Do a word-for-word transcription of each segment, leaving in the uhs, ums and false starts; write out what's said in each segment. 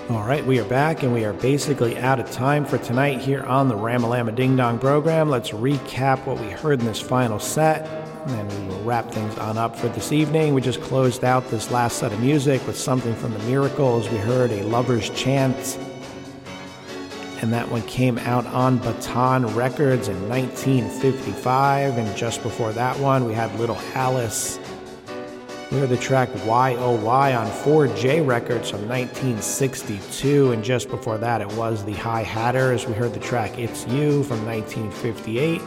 All right, we are back, and we are basically out of time for tonight here on the Ramalama Ding Dong program. Let's recap what we heard in this final set, and then we will wrap things on up for this evening. We just closed out this last set of music with something from the Miracles. We heard A Lover's Chant, and that one came out on Baton Records in nineteen fifty-five, and just before that one, we had Little Alice. We heard the track Y O Y on four J Records from nineteen sixty-two, and just before that it was the Hi Hatters. We heard the track It's You from nineteen fifty-eight,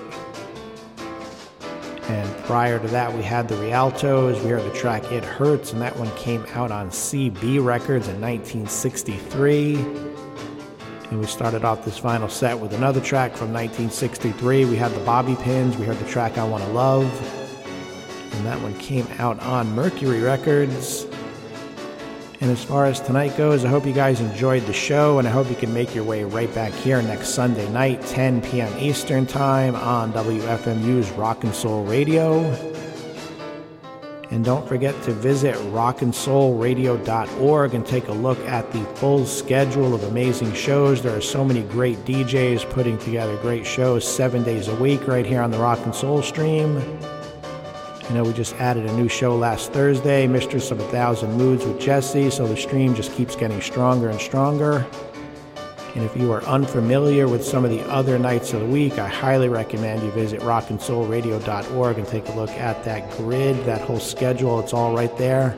and prior to that we had the Rialtos. We heard the track It Hurts, and that one came out on C B Records in nineteen sixty-three. And we started off this final set with another track from nineteen sixty-three. We had the Bobby Pins. We heard the track I Wanna Love, and that one came out on Mercury Records. And as far as tonight goes, I hope you guys enjoyed the show, and I hope you can make your way right back here next Sunday night, ten p.m. Eastern Time on W F M U's Rock and Soul Radio. And don't forget to visit rock and soul radio dot org and take a look at the full schedule of amazing shows. There are so many great D Js putting together great shows seven days a week right here on the Rock and Soul stream. You know, we just added a new show last Thursday, Mistress of a Thousand Moods with Jesse, so the stream just keeps getting stronger and stronger. And if you are unfamiliar with some of the other nights of the week, I highly recommend you visit rock and soul radio dot org and take a look at that grid, that whole schedule. It's all right there.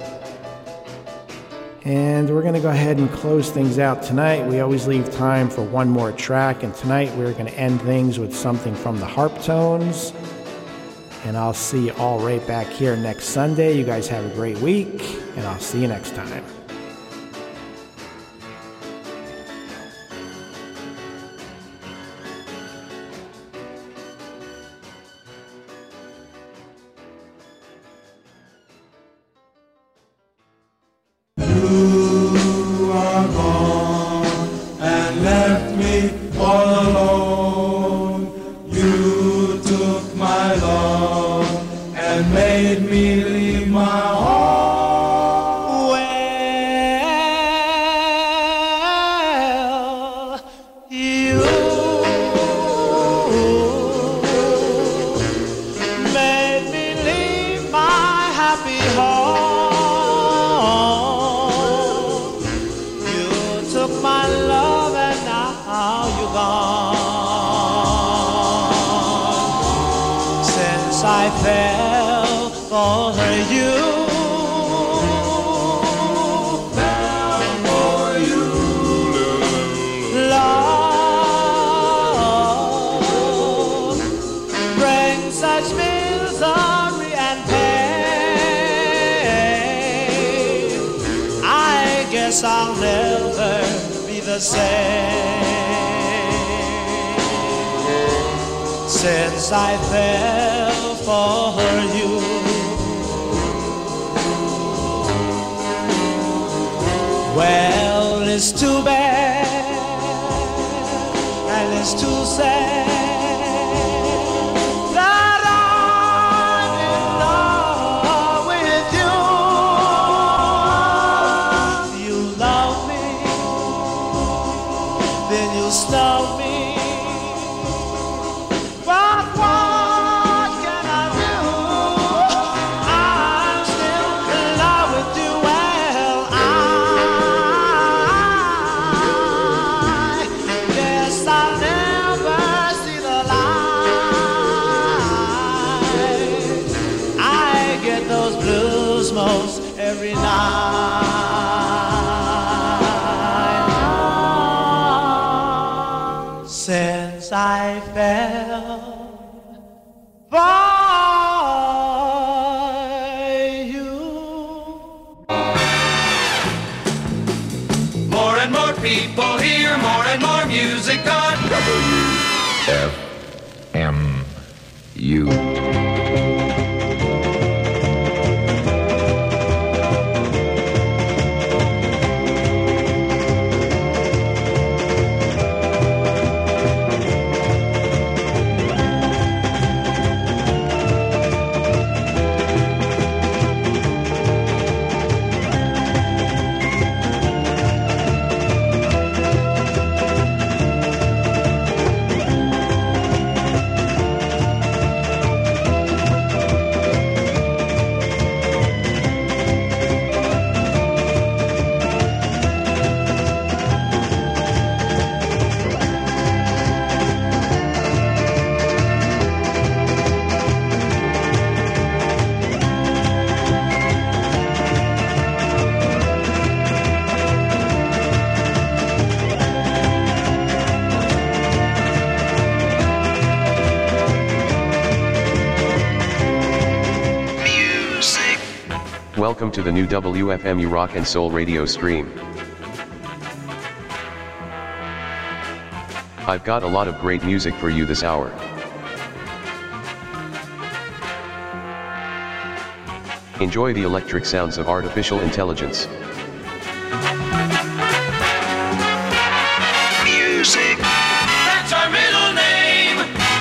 And we're going to go ahead and close things out tonight. We always leave time for one more track, and tonight we're going to end things with something from the Harptones. And I'll see you all right back here next Sunday. You guys have a great week, and I'll see you next time. You are gone and left me all alone. You took my love and made me leave my home. Well, you made me leave my happy home. You took my love and now you're gone. Since I fell for you, Fell for you. love brings such misery and pain. I guess I'll never be the same since I fell for you. Well, it's too bad and it's too sad that I'm in love with you. You love me, then you snub me. But what can I do? I'm still in love with you. Well, I guess I'll never see the light. I get those blues most every night since I fell for you. More and more people hear more and more music on W F M U. Welcome to the new W F M U Rock and Soul radio stream. I've got a lot of great music for you this hour. Enjoy the electric sounds of artificial intelligence. Music. That's our middle name.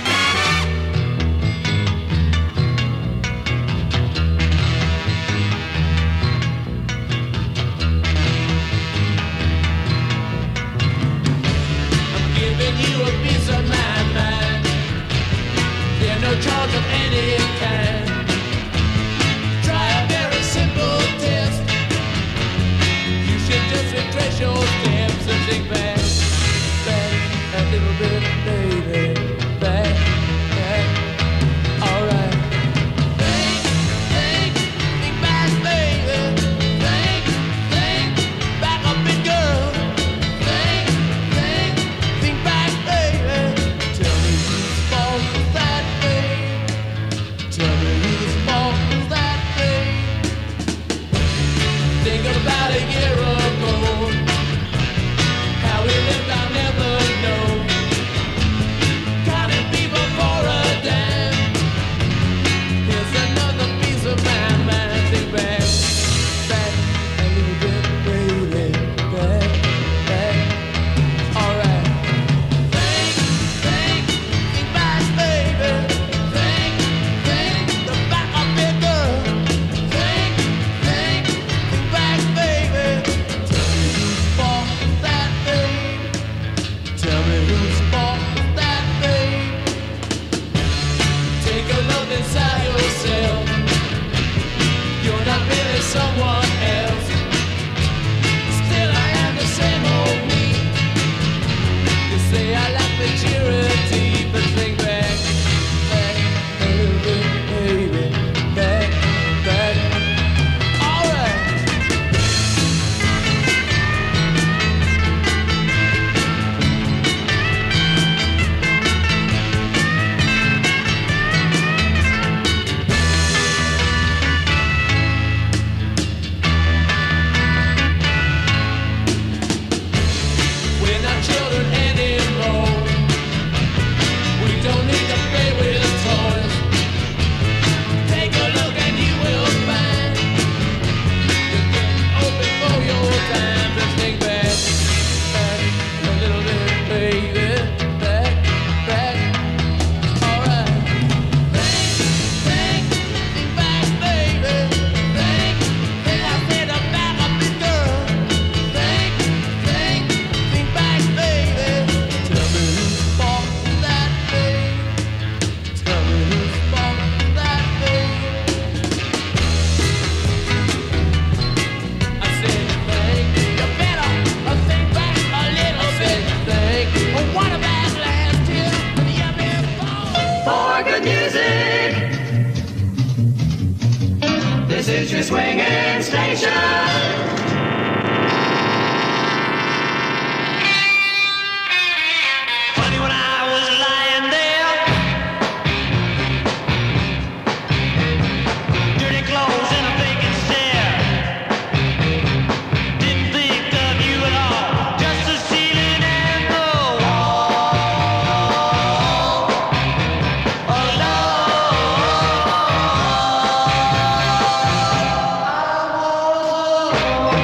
I'm giving you a piece of my mind. There's no charge of any kind. Try a very simple test. You should just retrace your steps and think back. A little bit, baby, back, back, alright. Think, think, think back, baby. Think, think, back up and girl. Think, think, think back, baby. Tell me whose fault was that, babe? Tell me whose fault was that, babe? Thinking about a year ago, how we lived, I'll never know. Counting people for a dime. Here's another piece of my mind. Think back, back a little bit, baby. Back, back, alright. Think, think, think back, baby. Think, think, the back up here, girl. Think, think, think back, baby. Tell me whose fault was that, babe? Tell me whose fault was that, babe? Take a look inside yourself. You're not really someone else. Still I am the same old me. You say I lack maturity, but think back, back a little bit, baby. Back, back, alright. We're not children anymore. We don't need to play with toys. Take a look and you will find you're getting open for your time. Just think back, back a little bit, baby. Back, back, alright. Think, think, think back, baby. Think, think I said a back up this girl. Think, think, think back, baby. Tell me whose fault was that, babe? Tell me whose fault was that, babe? I said think, you better think back a little bit. Think, oh, what about last year? The year before? For good music. This is your swinging station. Funny when I was lying there, dirty clothes and a vacant stare. Didn't think of you at all, just the ceiling and the wall. Oh, love.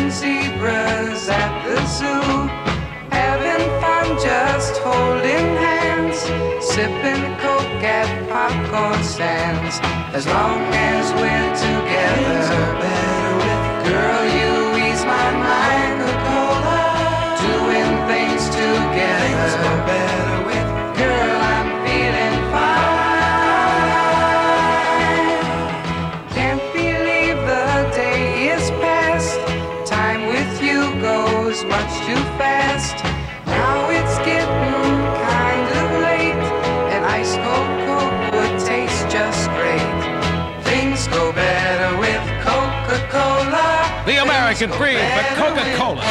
and zebras at the zoo, having fun just holding hands, sipping coke at popcorn stands. As long as we're together, things are better with girl, you ease my mind. Coca-Cola, doing things together, things are better with girl, I'm feeling fine. Can't believe the day is past. Time with you goes much too fast. Now it's getting kind of late, and ice cold Coke would taste just great. Things go better with Coca-Cola. The American breed, but Coca-Cola.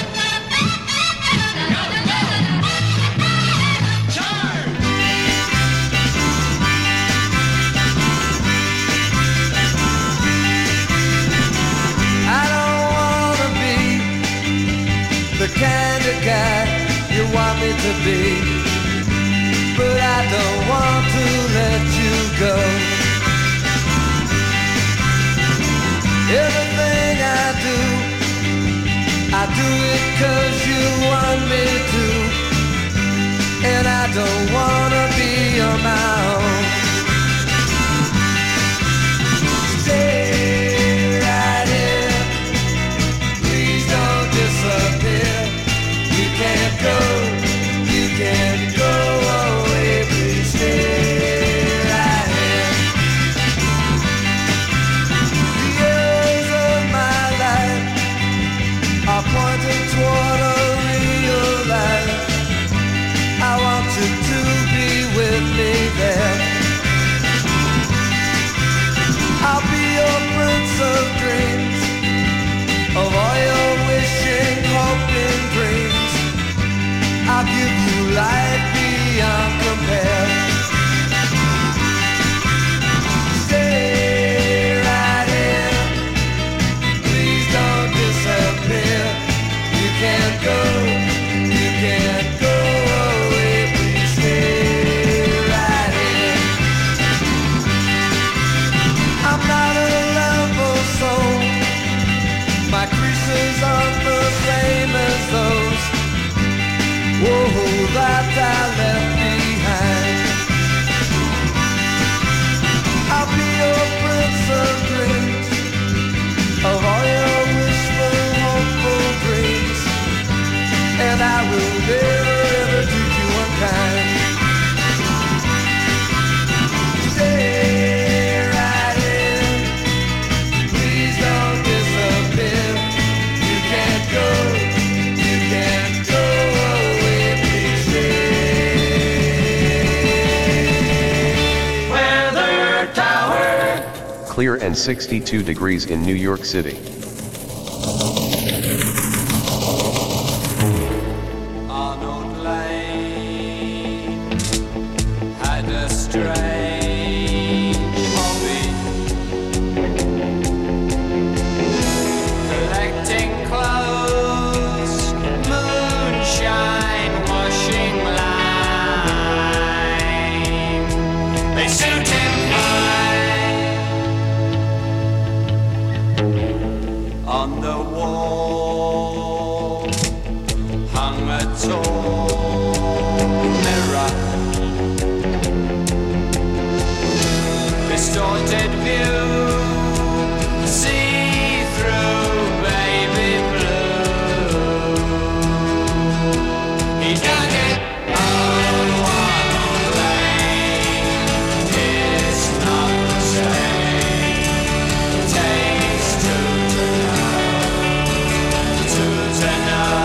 I don't wanna be the kind of guy you want me to be, but I don't want to let you go. Everything I do, I do it 'cause you want me to, and I don't wanna be on my own. Stay right here, please don't disappear. You can't go, you can't go away, please stay right here. The years of my life are pointing toward a real life. I want you to be with me there. I'll be your prince of dreams, of all your wishing, hoping dreams. I'll give you life beyond compare. Stay right here, please don't disappear. You can't go, you can't go away, please stay right here. I'm not a Lambo soul, my creases aren't the same as those, whoa, that I left behind. I'll be your prince of dreams, of all your wishful, hopeful dreams, and I will never ever treat you unkind. Stay right here, please don't disappear. You can't go, you can't go away, please stay. Weather Tower. Clear and sixty-two degrees in New York City. Arnold Lane had a strange hobby, collecting clothes, moonshine, washing line. They suit him fine. On the wall hung a tall mirror, distorted view, see through baby blue. He dug it on one lane, it's not the same. Takes two to know, two to know,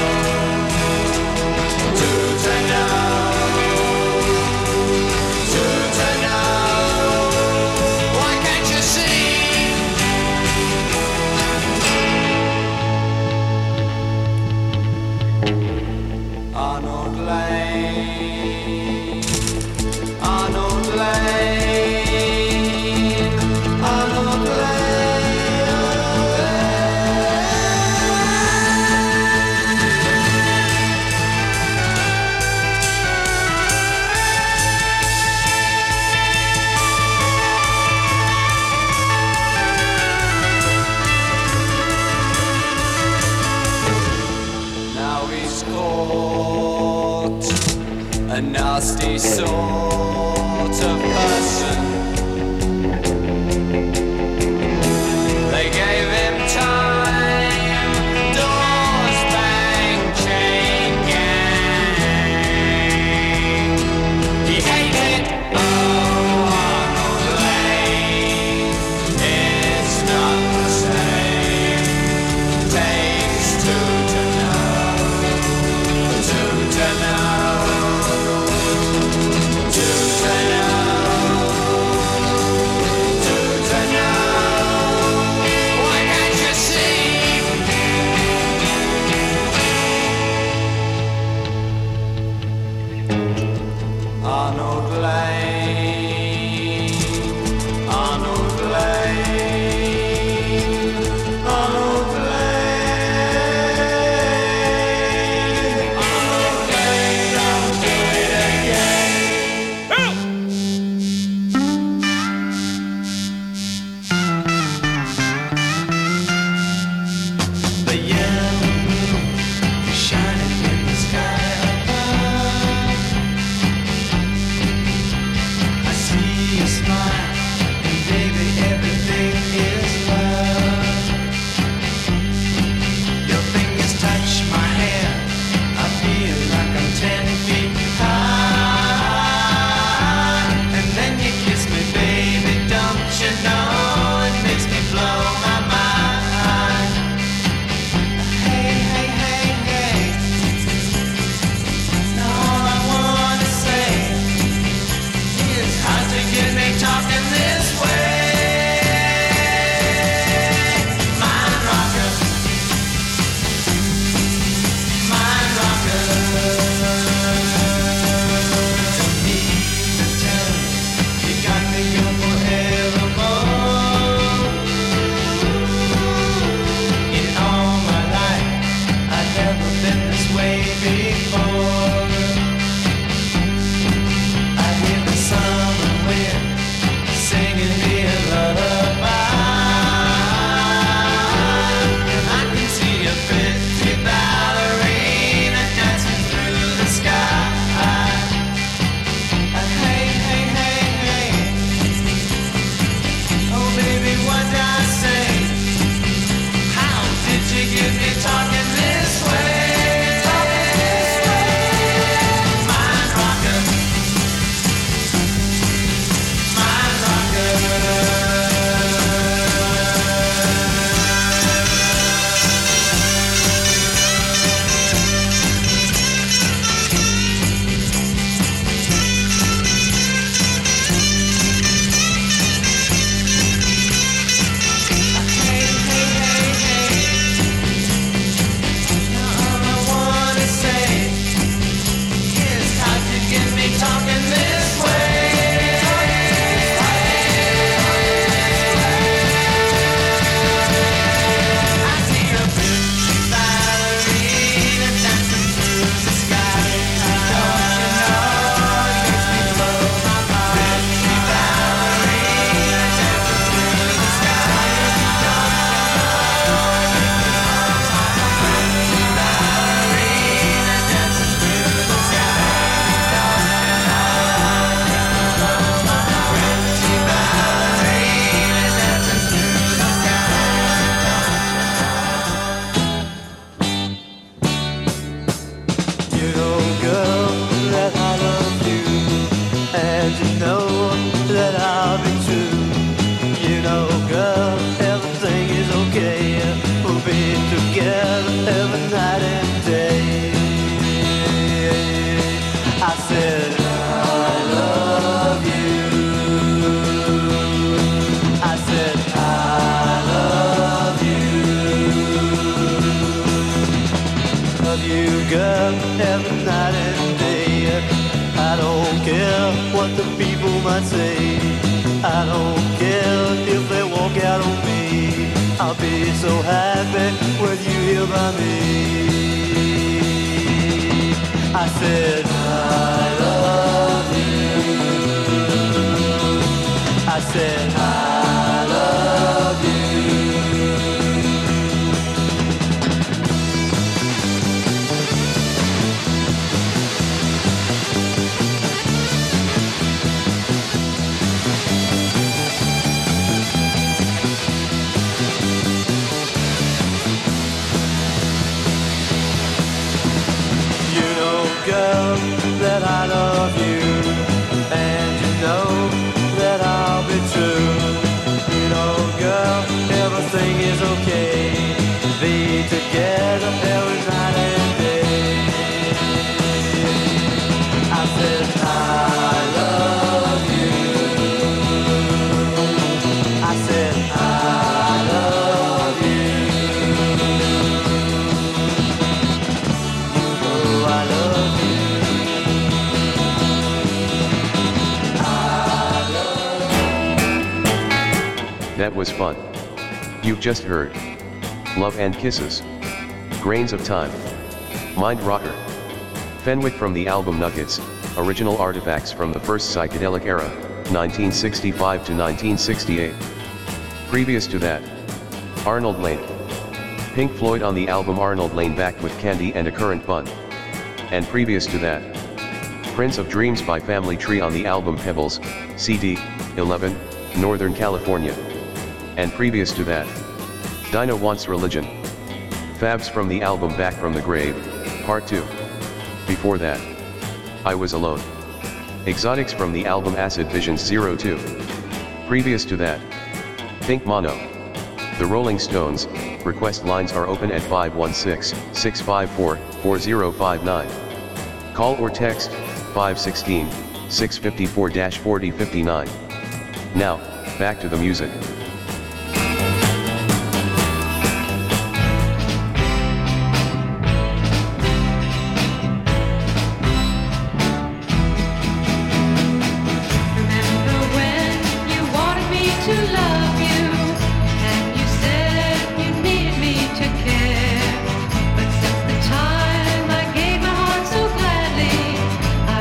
two to know, two to know. Why can't you sort of person. They gave him time, doors bang, chain gang. He hated Arnold Lane. It's not the same. Takes two to know, two to know, two to know, two to know. Why can't you see? Arnold Lane, Arnold Lane, Arnold Lane, Arnold Lane, I'll do it again. The yellow moon is shining in the sky above. I see you smile, and baby, everything is love. Your fingers touch my hair, I feel like I'm ten feet high. And then you kiss me, baby, don't you know it makes me blow my mind. Hey, hey, hey, hey. Now all I wanna say is how'd you get me talking this way? Mind rocker, mind rocker. Don't need to tell you, you got me going forevermore. In all my life, I've never been this way before. I hear the summer wind singing me a lullaby, and I can see a pretty ballerina dancing through the sky. Hey, hey, hey, hey. Oh, baby, what did I say? How did you get me talking this way? Mind rocker, mind rocker. Hey, hey, hey, hey. Now all I wanna say is how'd you get me talking this way? I see a pretty ballerina dancing through the sky. Don't you know it makes me blow my mind? Pretty ballerina dancing through the sky. Pretty ballerina dancing through the sky. Pretty ballerina dancing through the sky. You know, girl, that I love you, and you know that I'll be true. You know, girl, everything is okay. We'll be together every night and day. I said, I love you. I said, I love you. Love you, girl, every night and day. I don't care what the people might say. I don't care if they walk out on me. I'll be so happy with you here by me. I said, I love you. I said, I love you. okay. They together every night and day. I said I love you. I said I love you. You know I love you. That was fun. You've just heard Love and Kisses, Grains of Time, Mind Rocker, Fenwick from the album Nuggets, original artifacts from the first psychedelic era, nineteen sixty-five to nineteen sixty-eight. Previous to that, Arnold Layne, Pink Floyd on the album Arnold Layne Back with Candy and a Current Bun. And previous to that, Prince of Dreams by Family Tree on the album Pebbles, C D eleven, Northern California. And previous to that, Dinah Wants Religion, Fabs from the album Back from the Grave, Part two. Before that, I Was Alone, Exotics from the album Acid Visions zero two. Previous to that, Pink Mono, The Rolling Stones. Request lines are open at five one six, six five four, four zero five nine. Call or text five one six, six five four, four zero five nine. Now, back to the music.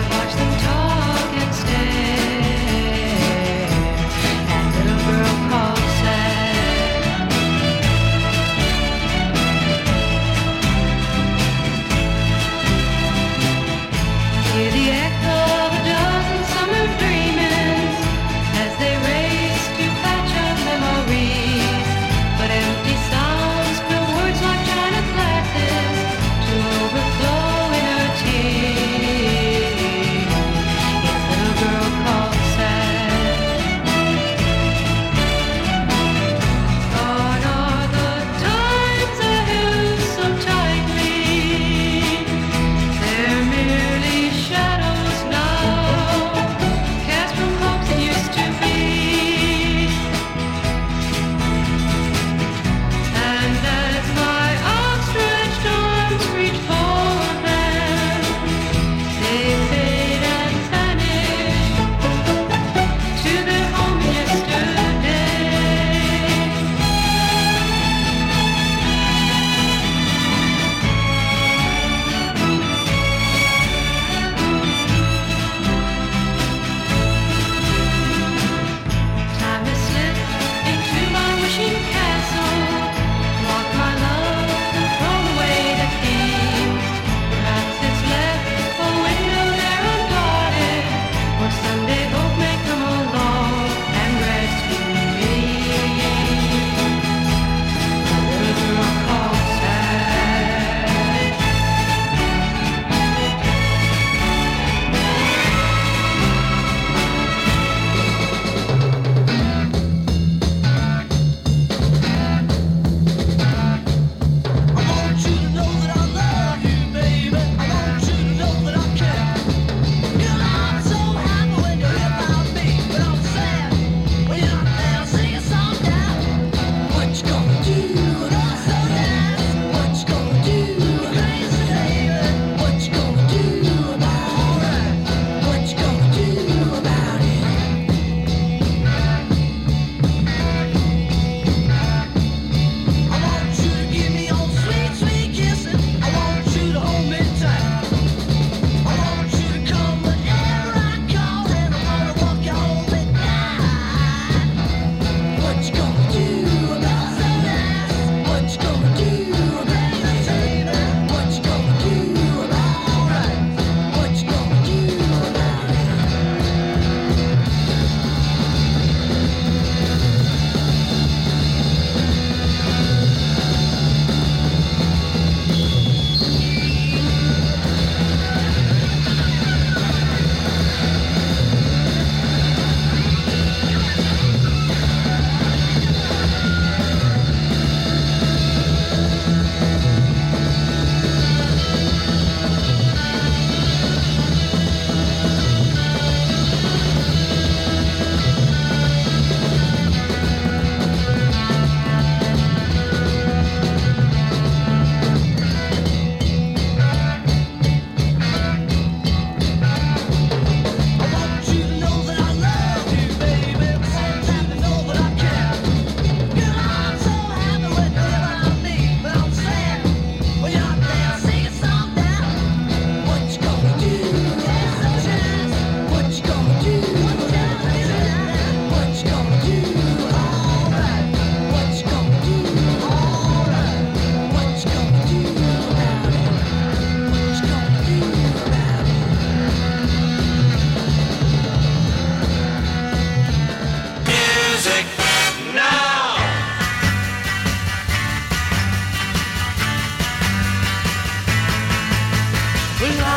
Call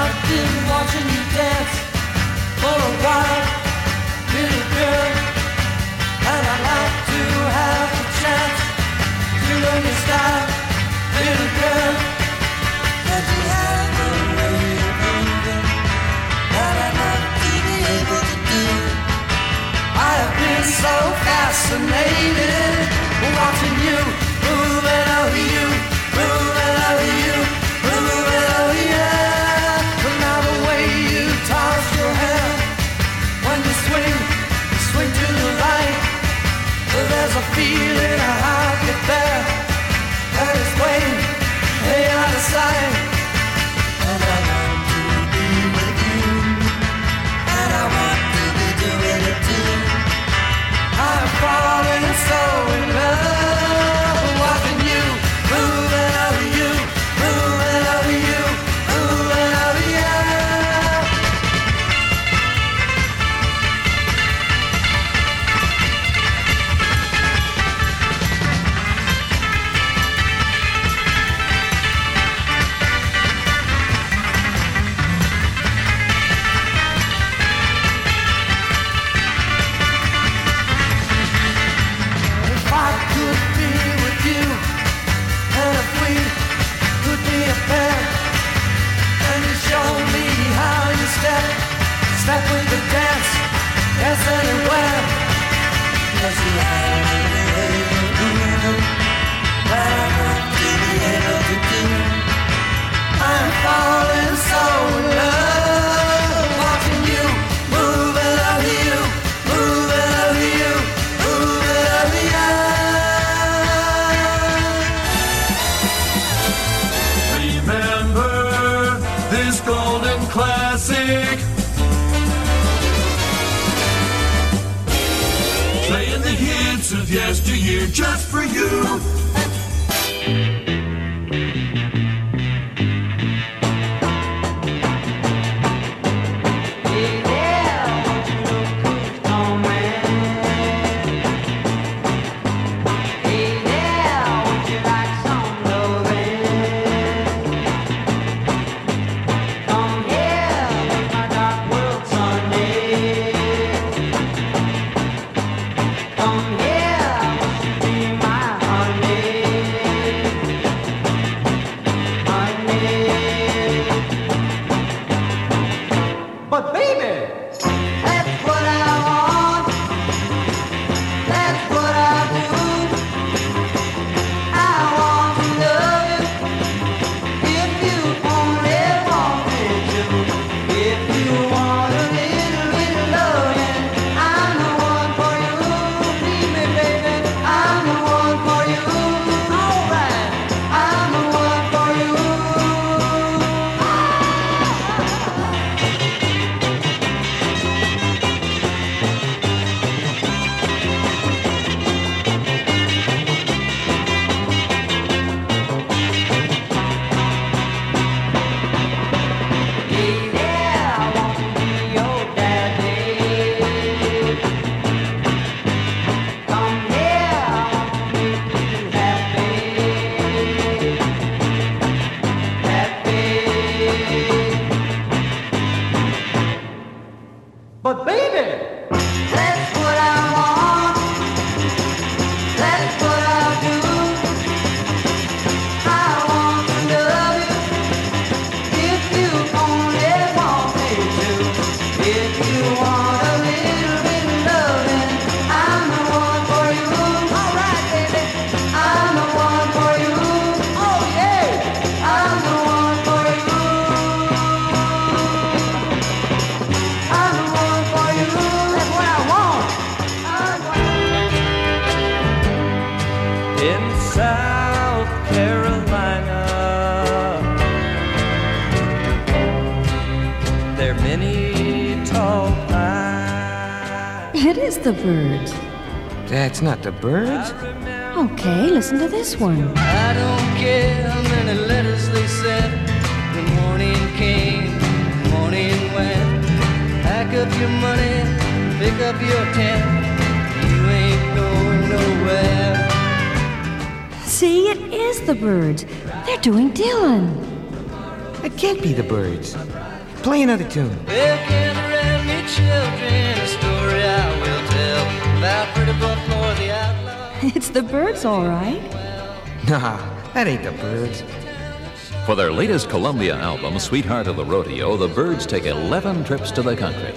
I've been watching you dance for a while, little girl, and I'd like to have a chance to learn your style, little girl. Cause you have a way of moving that I'd like to be able to do. I have been so fascinated watching you moving over you, moving over you, moving over you. But now the way you toss your hair when you swing, swing to the right. There's a feeling I get there, and it's way, way out of sight. And I want to be with you, and I want to be doing it too. I'm falling so in love, watching you, moving over you, moving over you, moving over you. If I could be with you, and if we could be a pair, and you show me how you step, step with the dance, dance anywhere. Cause you have a way of moving that I want to be able to do. I'm falling so in love, watching you, moving over you, moving over you, moving over you. Remember this golden classic, playing the hits of yesteryear just for you. But baby, that's what I want. That's what I do. I want to love you if you only want me to. If you want a little bit of loving, I'm the one for you. Believe me, baby, I'm the one for you. All right, I'm the one for you. But baby, that's what I want. That's what I do. I want to love you if you only want me to. If you want a little bit of loving, I'm the one for you. All right, baby, I'm the one for you. Oh yeah, I'm the one for you. I'm the one for you. That's what I want. I'm In South Carolina, there are many tall pines. It is the Byrds. That's not the Byrds. Okay, listen to this one. I don't care how many letters they sent. The morning came, the morning went. Pack up your money, pick up your tent. You ain't going nowhere. See, it is the Byrds. They're doing Dylan. It can't be the Byrds. play another tune. Well, can the Remy children a story I will tell about Pretty Buckmore the outlaw? It's the Byrds, all right. Nah, that ain't the Byrds. For their latest Columbia album, Sweetheart of the Rodeo, the Byrds take eleven trips to the country.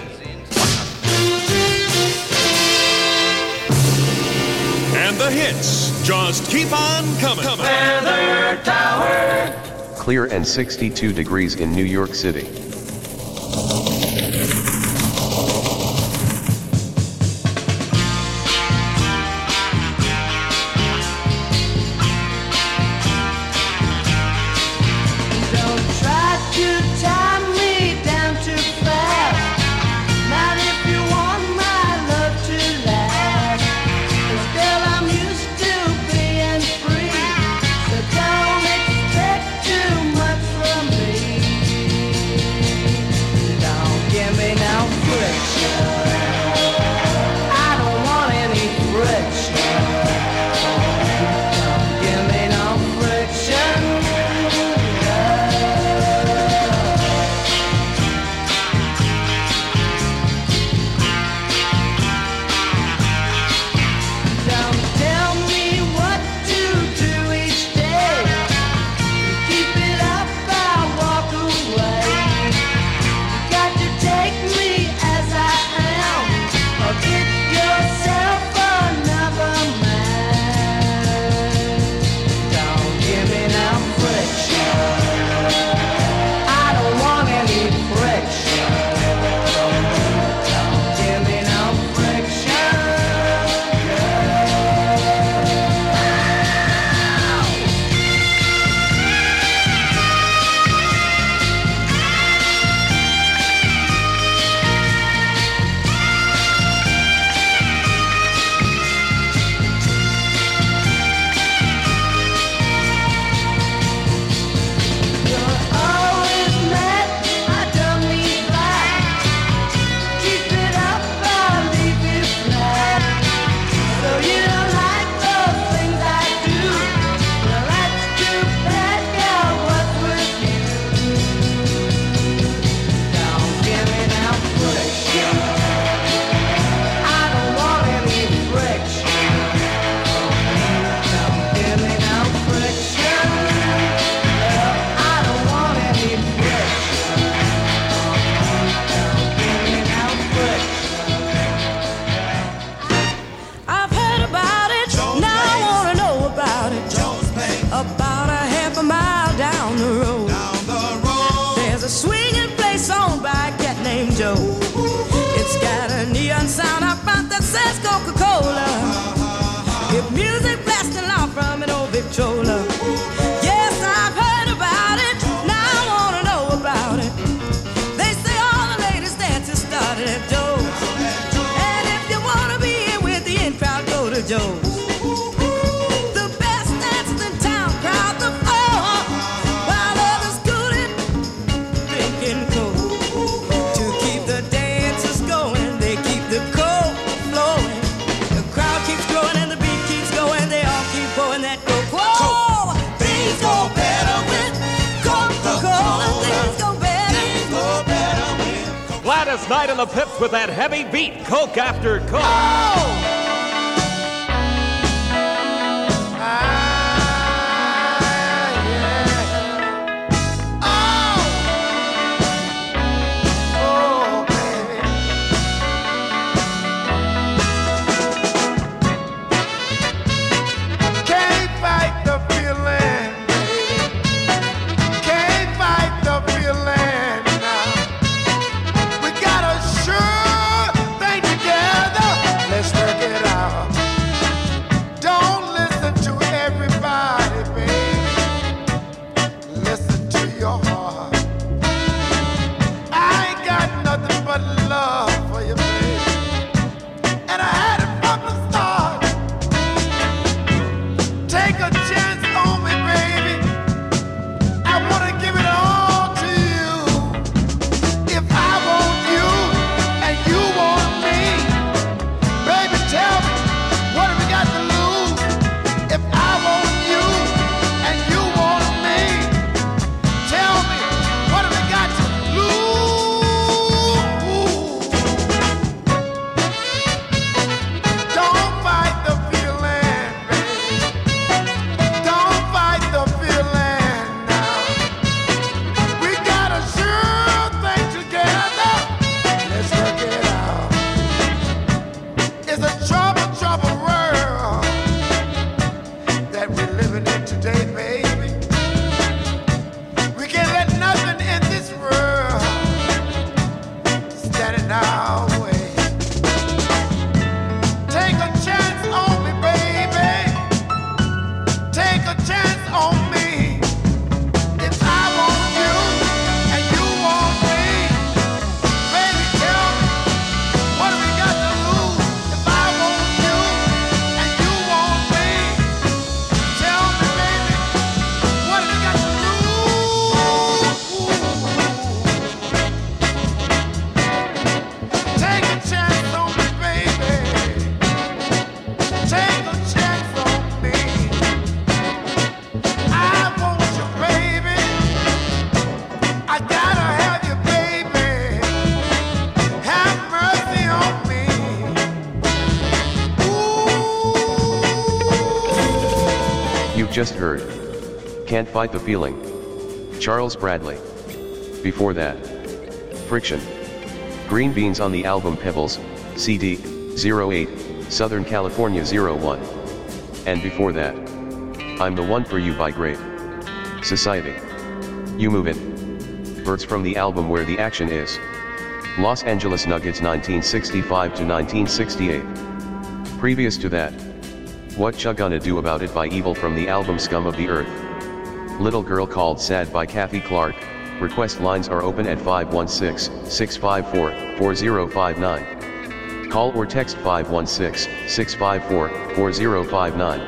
And the hits just keep on coming. Weather Tower. Clear and sixty-two degrees in New York City. Night on the Pips with that heavy beat, Coke after Coke. Oh! What have we got to lose? living in today, baby. We can't let nothing in this world stand in our way. Take a chance on me, baby. Take a chance on me. If I want you and you want me, baby, tell me, what do we got to lose? If I want you and you want me, tell me, baby, what do we got to lose? Take a chance on me, baby. Take a chance on me. I want you, baby. I gotta have you, baby. Have mercy on me. You just heard Can't Fight the Feeling, Charles Bradley. Before that, Friction, Green Beans on the album Pebbles, C D, zero eight, Southern California zero one. And before that, I'm the One for You by Grave Society. You Move It. Birds from the album Where the Action Is. Los Angeles Nuggets nineteen sixty-five to nineteen sixty-eight. Previous to that, What Ya Gonna Do About It by Evil from the album Scum of the Earth. Little Girl Called Sad by Kathy Clark. Request lines are open at five one six, six five four, four zero five nine. Call or text five one six, six five four, four zero five nine.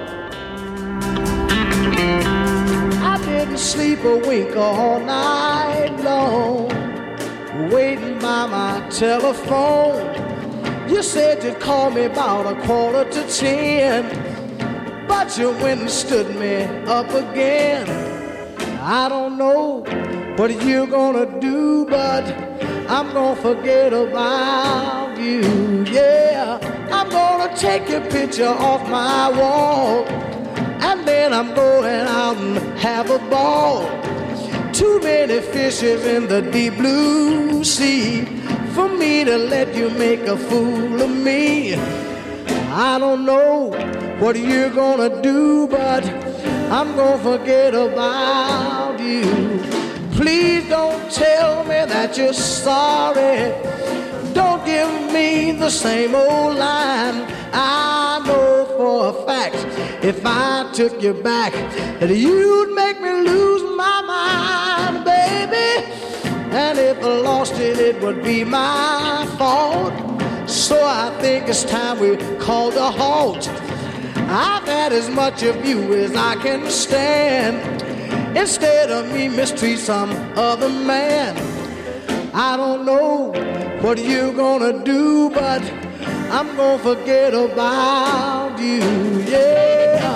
I didn't sleep a wink all night long, waiting by my telephone. You said you'd call me about a quarter to ten, but you went and stood me up again. I don't know what you're gonna do, but I'm gonna forget about you, yeah. I'm gonna take your picture off my wall, and then I'm going out and have a ball. Too many fishes in the deep blue sea for me to let you make a fool of me. I don't know what you're gonna do, but I'm gonna forget about you. Please don't tell me that you're sorry. Don't give me the same old line. I know for a fact if I took you back that you'd make me lose my mind, baby. And if I lost it, it would be my fault. So I think it's time we called a halt. I've had as much of you as I can stand. Instead of me mistreat some other man. I don't know what you're gonna do, but I'm gonna forget about you, yeah.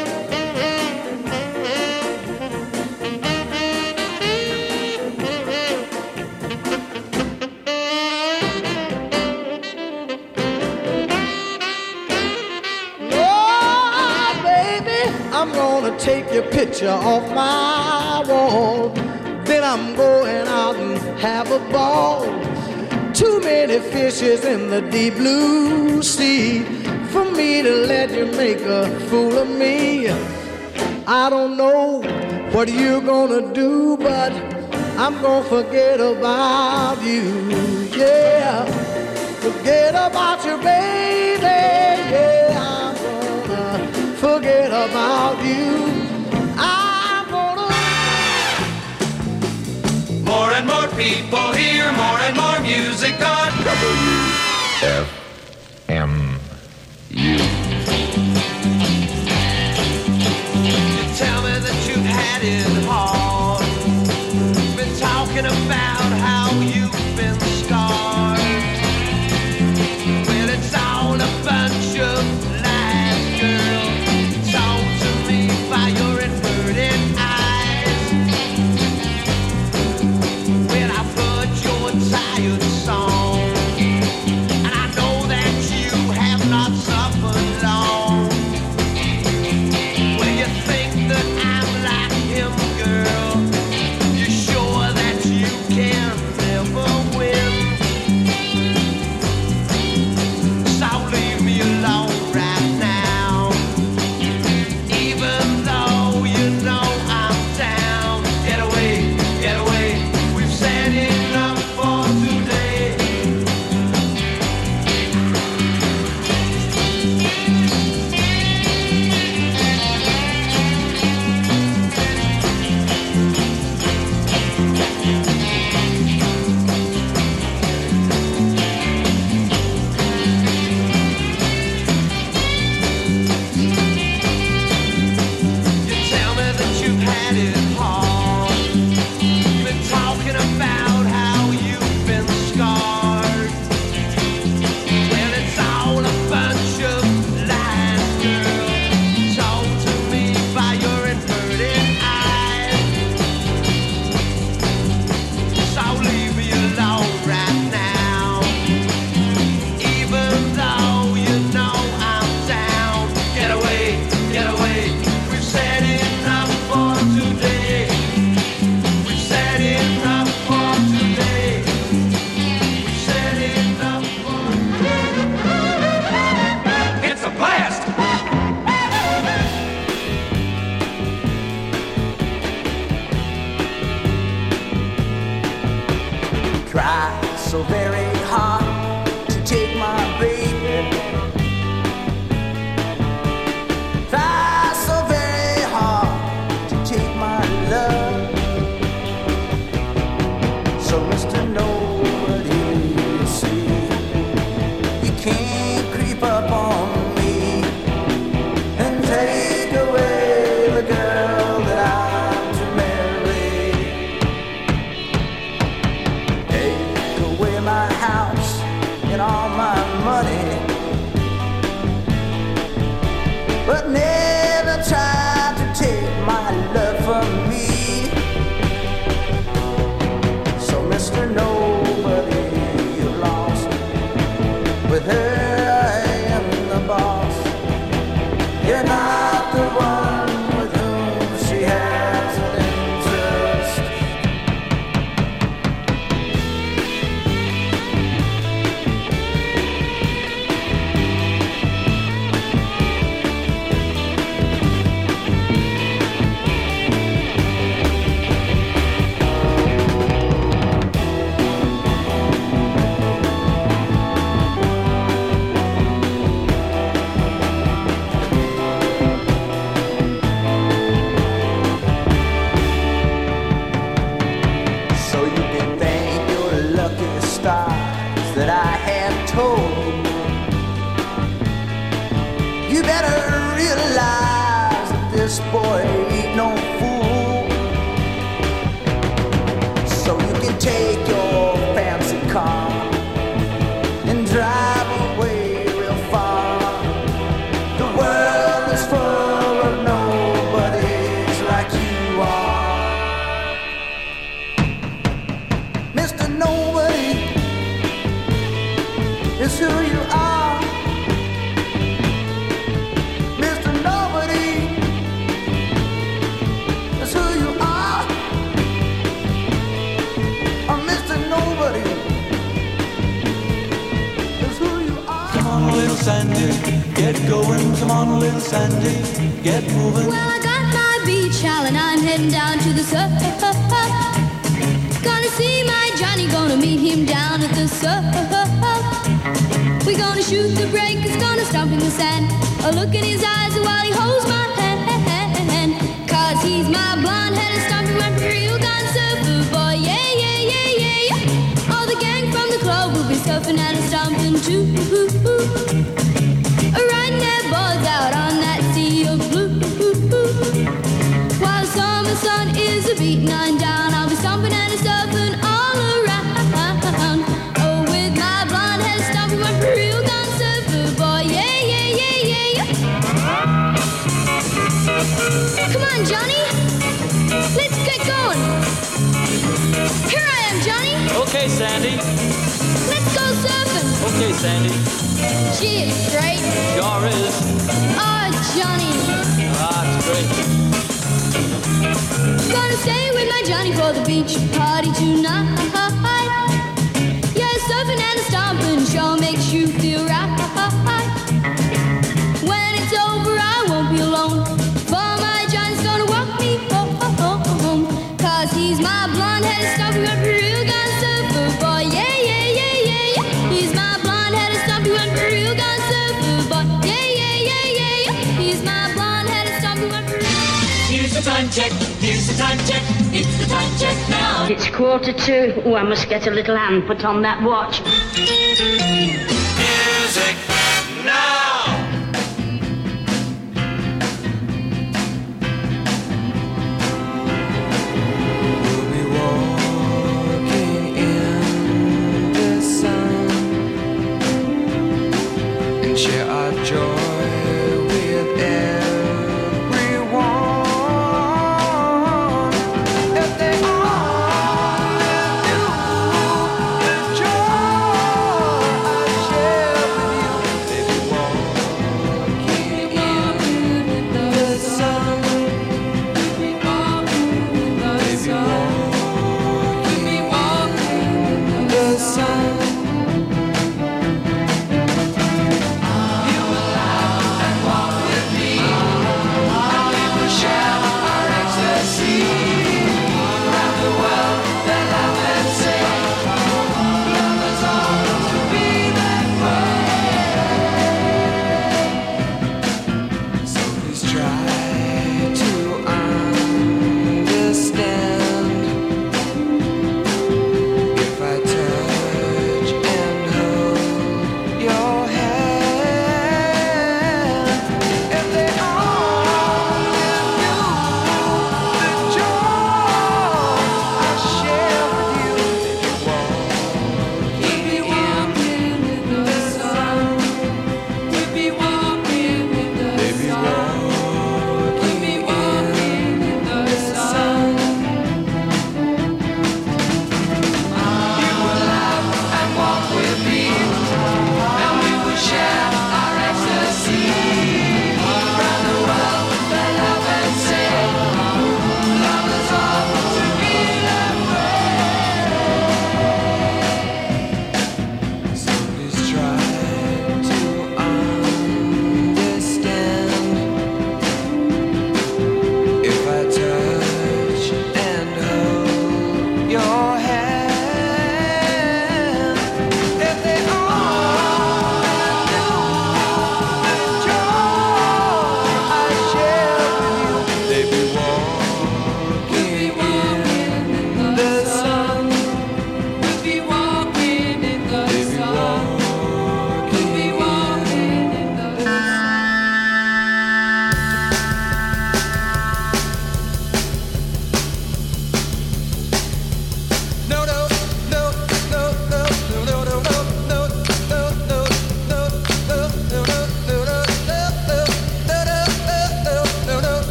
Oh, baby, I'm gonna take your picture off my wall. Then I'm going out and have a ball. Too many fishes in the deep blue sea for me to let you make a fool of me. I don't know what you're gonna do, but I'm gonna forget about you, yeah. Forget about you, baby, yeah. I'm gonna forget about you. More and more people hear more and more music on W F M U. You tell me that you had it hard. Been talking about how you've been scarred. Well, it's all a bunch of lies, girl. Told to me by your inverted eyes. When I've heard your tired song, and I know that you have not suffered long. Well, you think that I'm like him, girl. You sure that you can so very hard to take my baby. Try so very hard to take my love. So Mister Nobody, you see, you can't creep up on me and take away the girl that I'm to marry. Take away my house and all my money, but never try to take my love from me. So Mister Nobody, you're lost. With her I am the boss. You're not the one with whom she has an interest. So you can thank your lucky stars that I have told. You better realize that this boy ain't no fool. So you can take your fancy car and drive away real far. The world is full of nobodies like you are. Mister Nobody is who you are. Mister Nobody is who you are. Oh, Mister Nobody is who you are. Come on, little Sandy, get going. Come on, little Sandy, get moving. Well, I got my beach towel and I'm heading down to the surf. Gonna see my Johnny, gonna meet him down at the surf. We're gonna shoot the breakers, gonna stomp in the sand. A look in his eyes while he holds my hand. Cause he's my blonde-headed stomping my real gun surfer boy. Yeah, yeah, yeah, yeah, yeah. All the gang from the club will be surfing and stomping too. Riding their boards out on that sea of blue. While the summer sun is a beating on down, I'll be stomping and surfing all around. Oh, with my blonde head stomping my real gun surfer boy. Yeah, yeah, yeah, yeah, yeah. Come on, Johnny, let's get going. Here I am, Johnny. Okay, Sandy. Let's go surfing. Okay, Sandy. Gee, it's great. Sure is. Oh, Johnny. Ah, it's great. Gonna stay with my Johnny for the beach party tonight. Yeah, surfing and stomping sure makes you feel right. When it's over, I won't be alone. For my Johnny's gonna walk me home. Cause he's my blonde-headed stomping my real gun surfer boy. Yeah, yeah, yeah, yeah, yeah. He's my blonde-headed stomping my real gun surfer boy. Yeah, yeah, yeah, yeah, yeah. He's my blonde-headed stomping my real. Here's the time check, here's the time check, it's the time check now. It's quarter to. Oh, I must get a little hand put on that watch. Music now. We'll be walking in the sun and share our joy with everyone. If they only knew the joy I share with you.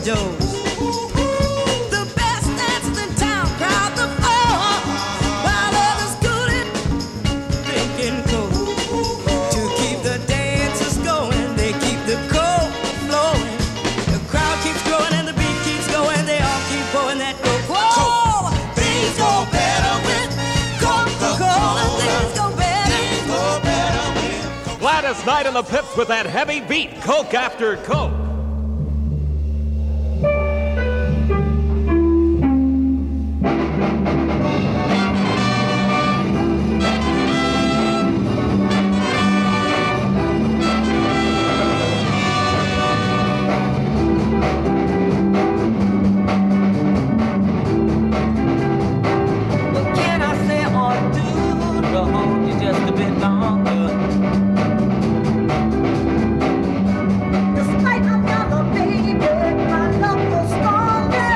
overdose. The best dancers in town crowd the floor, while others cooling, drinking coke. To keep the dancers going, they keep the coke flowing. The crowd keeps growing and the beat keeps going. They all keep pouring that coke. Whoa! Things go better with Coca-Cola. Things go better. Things go better with Gladys Knight and the Pips with that heavy beat, Coke after Coke. What can I say or do to hold you just a bit longer? Despite another baby, my love was stronger.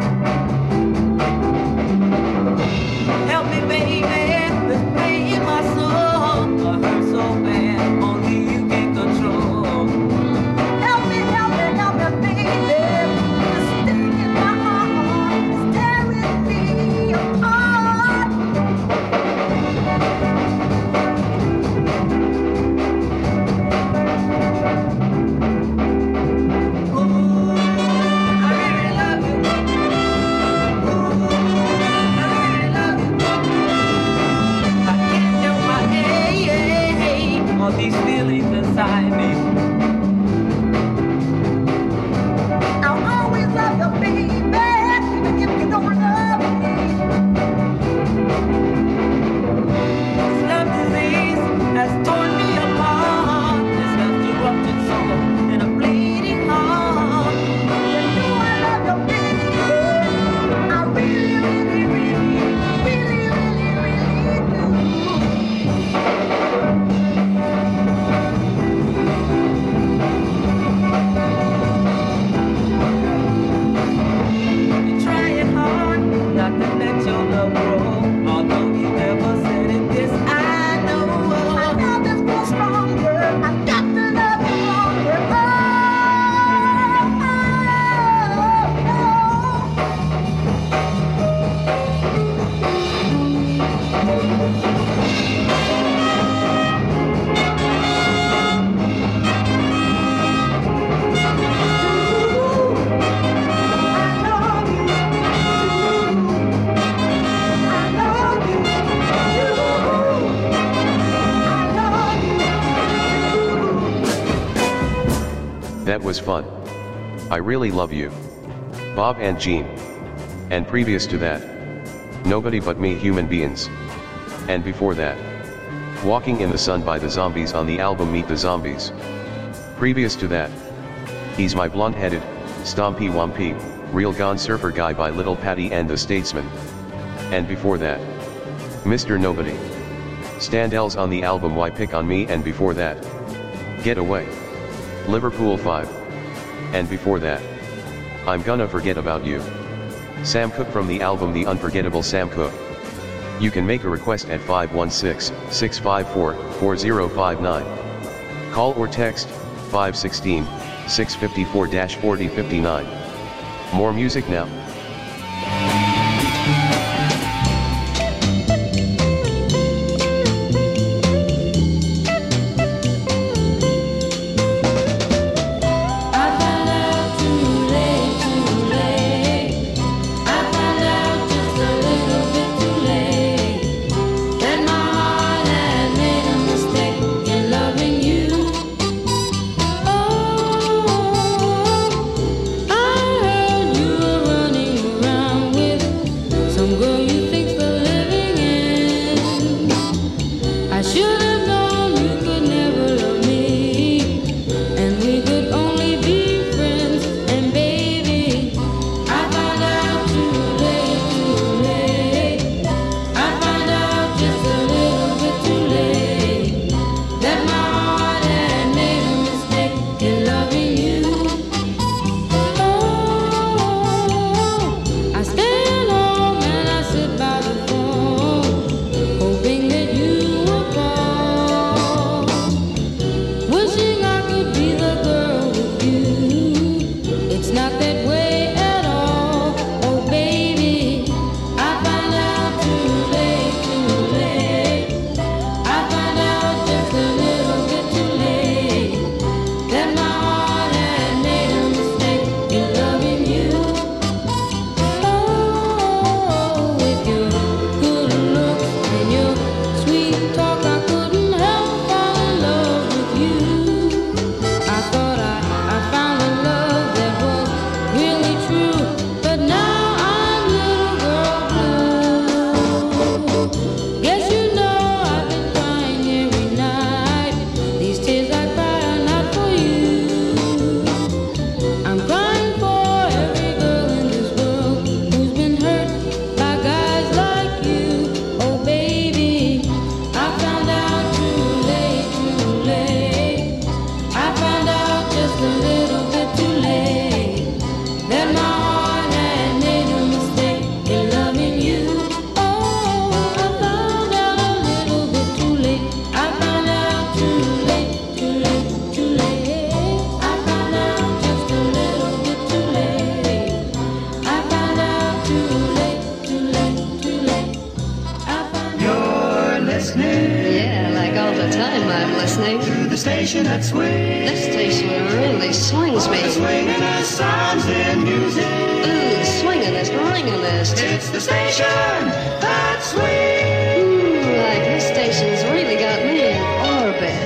Help me, baby, this pain in my soul. I hurt so bad, only you can control. Help me, help me, help me, baby. The sting in my heart is tearing me apart. All these feelings inside me. I'll always love you, baby, even if you don't love me. This love disease has torn me apart. This left a ruptured soul and a bleeding heart. You know I love you, baby. I really, really, really, really, really, You're trying hard not to let your love grow. Although you never said it, this I know. My love is more stronger. I've got to love you longer. That was fun. I really love you. Bob and Jean. And previous to that, Nobody But Me Human Beings. And before that, Walking in the Sun by the Zombies on the album Meet the Zombies. Previous to that, He's My Blonde-Headed, Stompy Wampy, Real Gone Surfer Guy by Little Patty and the Statesman. And before that, Mister Nobody. Standells on the album Why Pick on Me, and before that, Get Away. Liverpool five. And before that, I'm Gonna Forget About You. Sam Cooke from the album The Unforgettable Sam Cooke. You can make a request at five one six, six five four, four zero five nine. Call or text five one six, six five four, four zero five nine. More music now. Hoping that you were gone. of the time I'm listening to the station that swings. This station really swings me. The swingin'est sounds in music. Ooh, swingin'est, ringin'est. It's the station that swings. Ooh, like this station's really got me in orbit.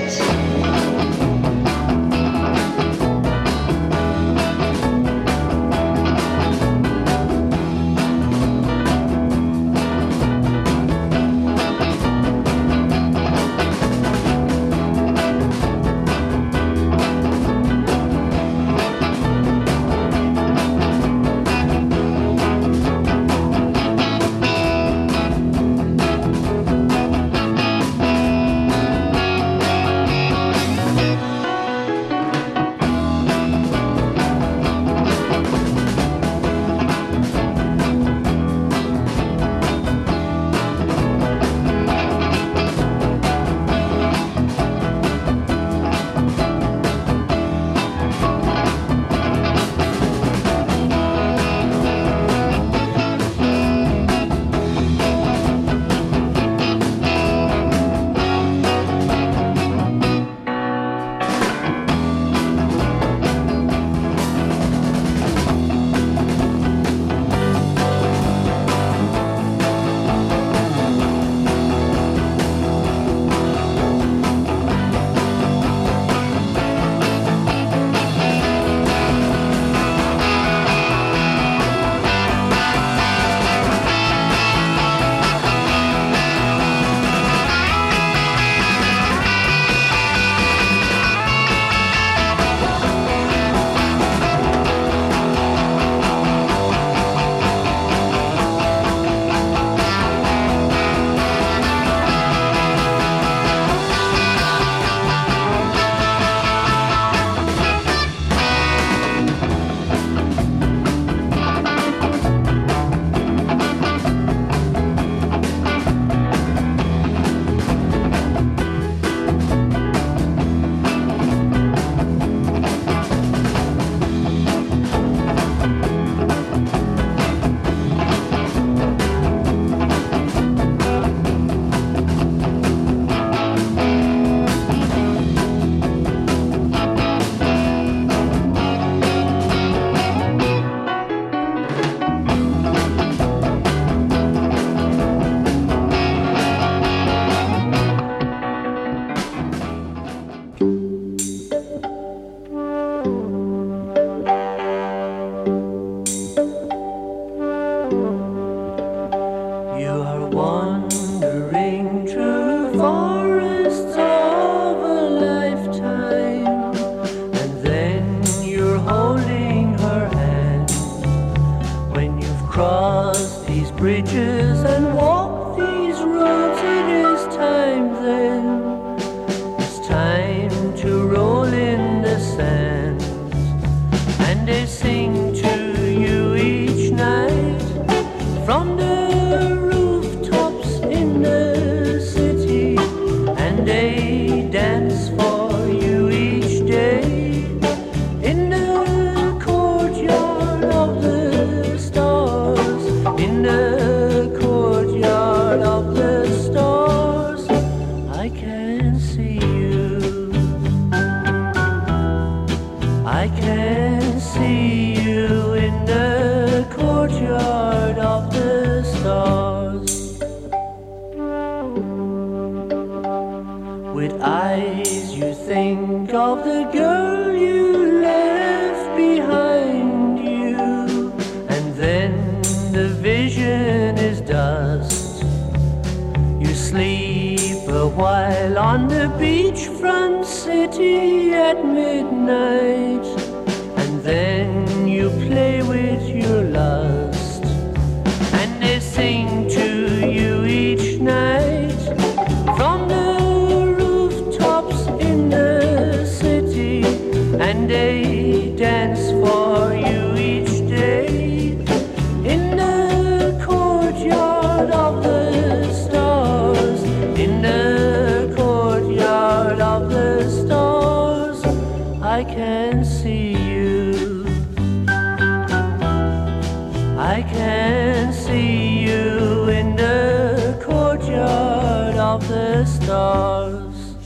The stars.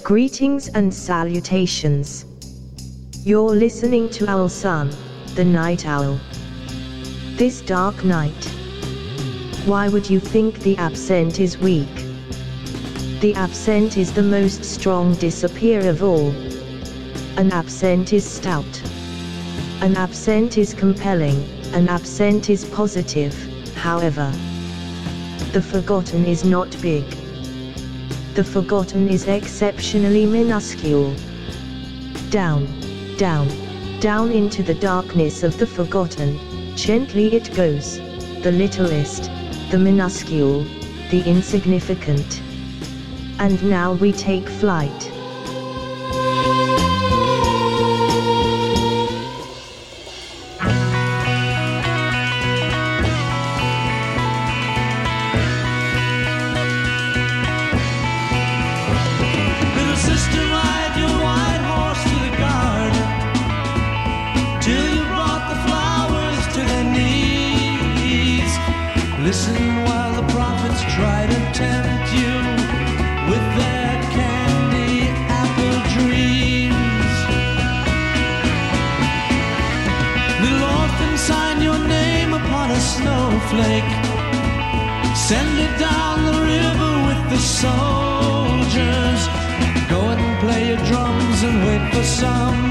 Greetings and salutations. You're listening to Owl Sun, the Night Owl. This dark night. Why would you think the absent is weak? The absent is the most strong disappear of all. An absent is stout. An absent is compelling, an absent is positive, however. The forgotten is not big. The forgotten is exceptionally minuscule. Down, down, down into the darkness of the forgotten, gently it goes, the littlest, the minuscule, the insignificant. And now we take flight. Listen while the prophets try to tempt you with their candy apple dreams. Little orphan, sign your name upon a snowflake. Send it down the river with the soldiers. Go and play your drums and wait for some